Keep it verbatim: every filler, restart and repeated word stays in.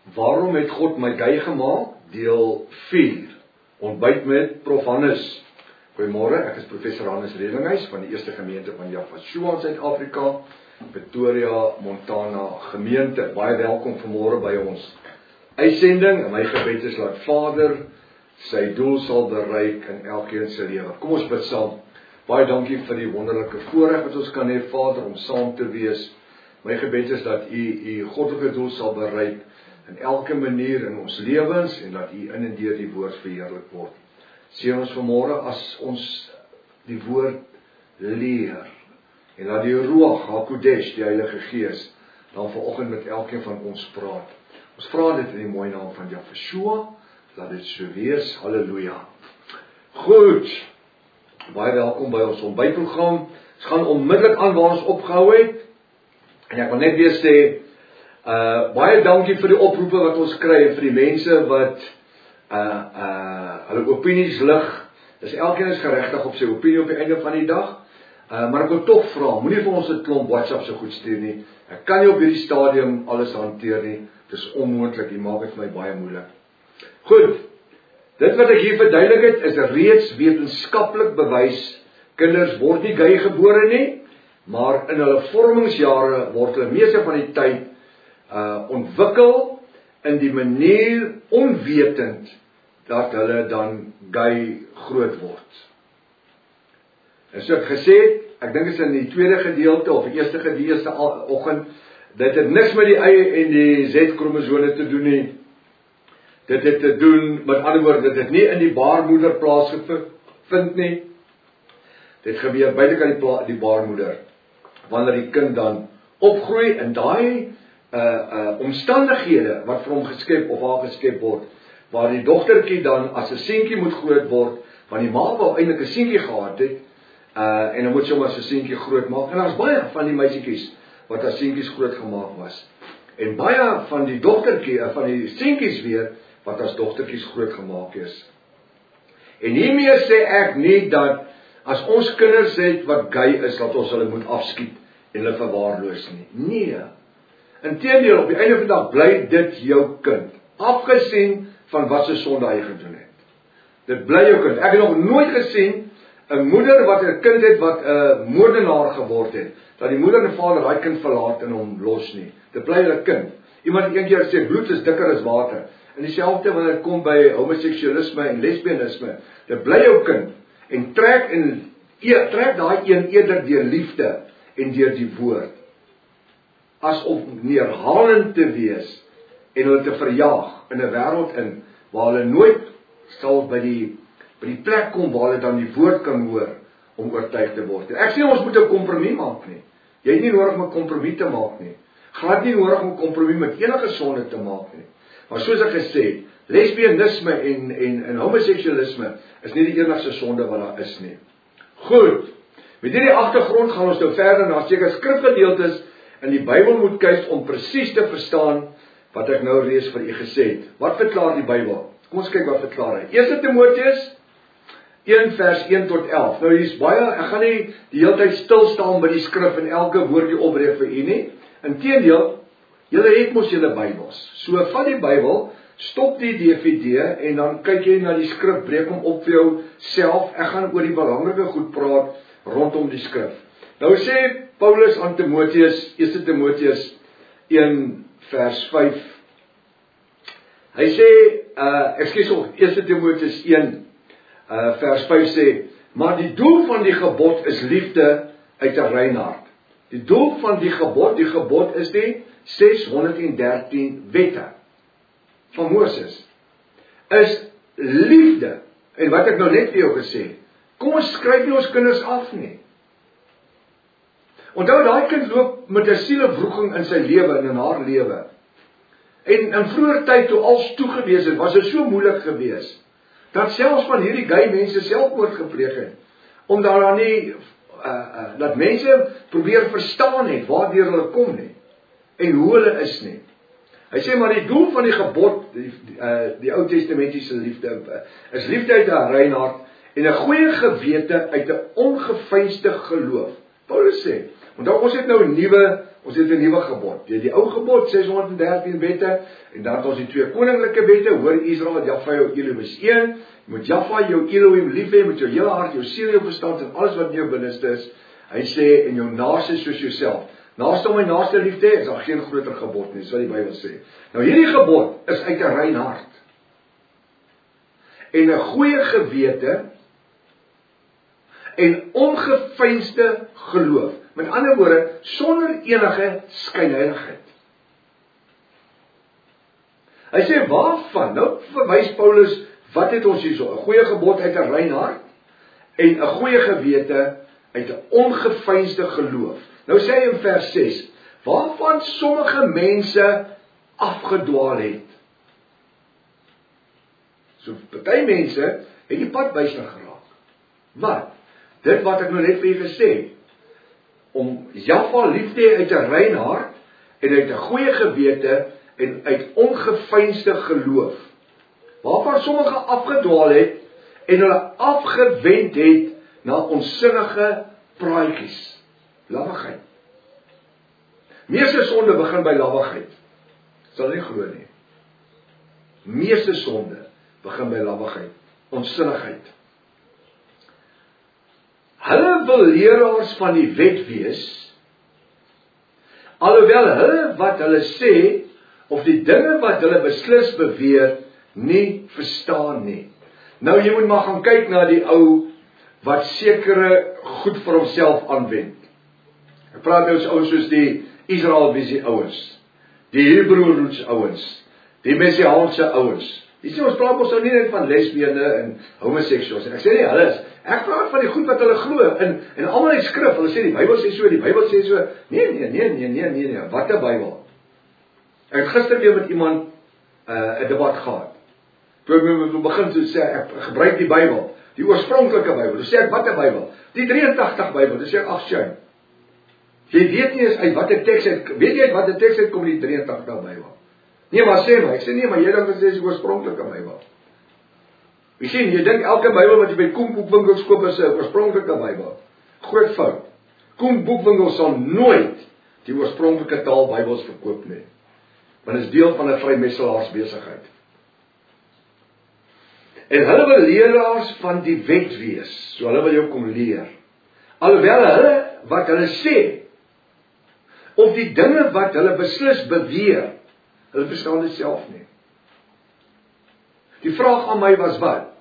Waarom het God my gay gemaak? Deel vier. Ontbyt met Prof Hannes. Goeiemôre, ek is professor Hannes Redinghuis van die Eerste Gemeente van Yafashua in Suid-Afrika, Pretoria, Montana gemeente. Baie welkom vanmôre by ons uitsending. En my gebed is dat Vader sy doel sal bereik in elkeen se lewe. Kom ons bid saam. Baie dankie vir die wonderlike voorreg wat ons kan hê, Vader, om saam te wees. My gebed is dat U U goddelike doel sal bereik in elke manier in ons lewens en dat U in en deur die woord verheerlik word. Seën ons vanmôre as ons die woord leer en dat die Ruach HaKodesh, die Heilige Gees, dan vanoggend met elkeen van ons praat. Ons vra dit in die mooi naam van Yafashua, laat dit so wees. Halleluja. Goed. Baie welkom by ons ontbytprogram. Ons gaan onmiddellik aan waar ons opgehou het. En ek wil net weer sê, uh, baie dankie vir die oproepe wat ons kry en vir die mense wat uh, uh, hulle opinies lig. Dis elkeen is geregtig op sy opinie op die einde van die dag. Uh, maar ek wil tog vra, moenie vir ons 'n klomp WhatsApp so goed stuur nie. Ek kan nie op hierdie stadium alles hanteer nie. Dis onmoontlik, jy maak dit vir my baie moeilik. Goed. Dit wat ek hier verduidelik het, is reeds wetenskaplik bewys. Kinders word nie gay gebore nie, maar in hulle vormingsjare word hulle meeste van die tyd uh, ontwikkel in die manier onwetend dat hulle dan gay groot word. En so ek gesê het, ek dink is in die tweede gedeelte of die eerste gedeelte oggend, dit het niks met die Y en die Z-kromosome te doen nie. Dit het te doen, met ander woorde, dit het nie in die baarmoeder plaasgevind nie. Dit gebeur buitekant die, die baarmoeder, wanneer die kind dan opgroei in daai uh, uh, omstandighede wat vir hom geskep of haar geskep word, waar die dogtertjie dan as 'n seentjie moet groot word, want die ma wou eintlik 'n seentjie gehad het, uh, en dan moet sy maar 'n seentjie groot maak. En daar's baie van die meisietjies wat as seentjies groot gemaak was. En baie van die dogtertjie, uh, van die seentjies weer, wat as dogtertjies groot gemaak is. En hiermee sê ek nie dat as ons kinders het wat gay is, dat ons hulle moet afskiet en hulle verwaarloos nie. Nee. Inteendeel, op die einde van die dag bly dit jou kind, afgesien van wat se sonde hy gedoen het. Dit bly jou kind. Ek het nog nooit gesien 'n moeder wat 'n kind het wat 'n uh, moordenaar geword het, dat die moeder en vader daai kind verlaat en hom los nie. Dit bly hulle kind. Iemand het eendag gesê bloed is dikker as water. En dieselfde wanneer dit kom by homoseksualisme en lesbianisme, dit bly jou kind en trek en e, trek daai een eerder deur liefde en deur die woord, as om neerhalend te wees en hulle te verjaag in 'n wêreld in waar hulle nooit sal by die by die plek kom waar hulle dan die woord kan hoor om oortuig te word. En ek sê ons moet 'n kompromie maak nie. Jy het nie nodig om 'n kompromie te maak nie. Glad nie nodig om 'n kompromie met enige sonde te maak nie. Maar soos ek gesê het, lesbianisme en, en, en homoseksualisme is nie die enigste sonde wat daar is nie. Goed, met hierdie agtergrond gaan ons nou verder na sekere skrifgedeeltes in die Bybel moet kyk om presies te verstaan wat ek nou reeds vir u gesê het. Wat verklaar die Bybel? Kom ons kyk wat verklaar hy. Eerste Timoteus een vers een tot elf. Nou hier's baie, ek gaan nie die hele tyd stil staan by die skrif en elke woordjie opbreek vir u nie. Inteendeel, julle het mos julle Bybels. So van die Bybel, stop die D V D en dan kyk jy na die skrif, breek hom op vir jou self. Ek gaan oor die belangrike goed praat rondom die skrif. Nou sê Paulus aan Timoteus, Eerste Timoteus een vers vyf. Hy sê, uh, ekskuus op, Eerste Timoteus een uh, vers vyf sê, maar die doel van die gebod is liefde uit 'n rein hart. Die doel van die gebod, die gebod is die ses honderd en dertien wette van Moses, is liefde. En wat ek nou net vir jou gesê, kom ons skryf nie ons kinders af nie. Onthou, daai kind loop met 'n sielewroeging in sy lewe en in haar lewe. En in vroeër tyd toe alles toegewees het, was dit so moeilik geweest, dat selfs van hierdie gay mense selfmoord gepleeg het, omdat daar nie, uh, uh, dat mense probeer verstaan het, waardeur hulle kom nie, en hoe hulle is nie. Hy sê, maar die doel van die gebod, die, uh, die Ou Testamentiese liefde, uh, is liefde uit 'n rein hart, en 'n goeie gewete uit 'n ongeveinsde geloof. Paulus sê, Onthou, ons het nou 'n nuwe, ons het 'n nuwe gebod. Die, die ou gebod, ses honderd en dertien wette, en dan het ons die twee koninklike wette, hoor Israel, Jahwe jou Elohim is een, jy moet Jahwe jou Elohim lief hê met jou hele hart, jou siel, jou verstand en alles wat in jou binneste is. Hy sê, en jou naaste soos jouself. Naaste om my naaste lief te hê, is daar geen groter gebod nie, dis wat die Bybel sê. Nou hierdie gebod is uit 'n rein hart. En 'n goeie gewete en ongeveinsde geloof. Met ander woorde, sonder enige skynheiligheid. Hy sê, waarvan? Nou verwys Paulus, wat het ons hierso? 'n Goeie gebod uit 'n rein hart en 'n goeie gewete uit 'n ongeveinsde geloof. Nou sê hy in vers ses, waarvan sommige mense afgedwaal het. So, party mense het die pad byster geraak. Wat? Dit wat ek nou net vir julle gesê, om Jahwe lief te hê uit 'n rein hart en uit 'n goeie gewete en uit ongeveinsde geloof. Waarvan sommige afgedwaal het en hulle afgewend het na onsinnige praatjies. Lawwigheid. Meeste sonde begin by lawwigheid. Sal nie glo nie. Meeste sonde begin by lawwigheid, onsinnigheid. Hulle wil leraars van die wet wees, alhoewel hulle wat hulle sê, of die dinge wat hulle beslis beweer, nie verstaan nie. Nou jy moet maar gaan kyk na die ou, wat sekere goed vir homself aanwend. Ek praat nou ouens soos die Israelvisie ouens, die Hebreëroots ouens, die Messiaanse ouens. Jy sê, ons praat ons nou nie net van lesbiene en homoseksuals, en ek sê nie, hulle is, ek praat van die goed wat hulle glo, en, en allemaal in die skrif, hulle sê, die Bybel sê so, die Bybel sê so, nee, nee, nee, nee, nee, nee, nee, wat 'n Bybel? Ek het gister weer met iemand, uh, 'n debat gehad, toe ek me begin te sê, ek gebruik die Bybel, die oorspronklike Bybel, toe sê ek, wat 'n Bybel? Die drie en tagtig Bybel, toe sê ek, ag shame, jy weet nie eens uit wat 'n teks uit, weet jy uit wat 'n teks uit kom die drie en tagtig Bybel? Nee, maar sê my, ek sê nee, maar jy dink dit is die oorspronklike Bybel. Jy sien, jy dink elke Bybel wat jy by Koen boekwinkels koop is 'n oorspronklike Bybel. Groot fout. Koen boekwinkels sal nooit die oorspronklike taal Bybels verkoop nie. Want dit is deel van 'n vrymesselaars besigheid. En hulle wil leraars van die wet wees, so hulle wil jou kom leer. Alhoewel hulle wat hulle sê, of die dinge wat hulle beslis beweer, hulle verstaan dit self nie. Die vraag aan my was wat?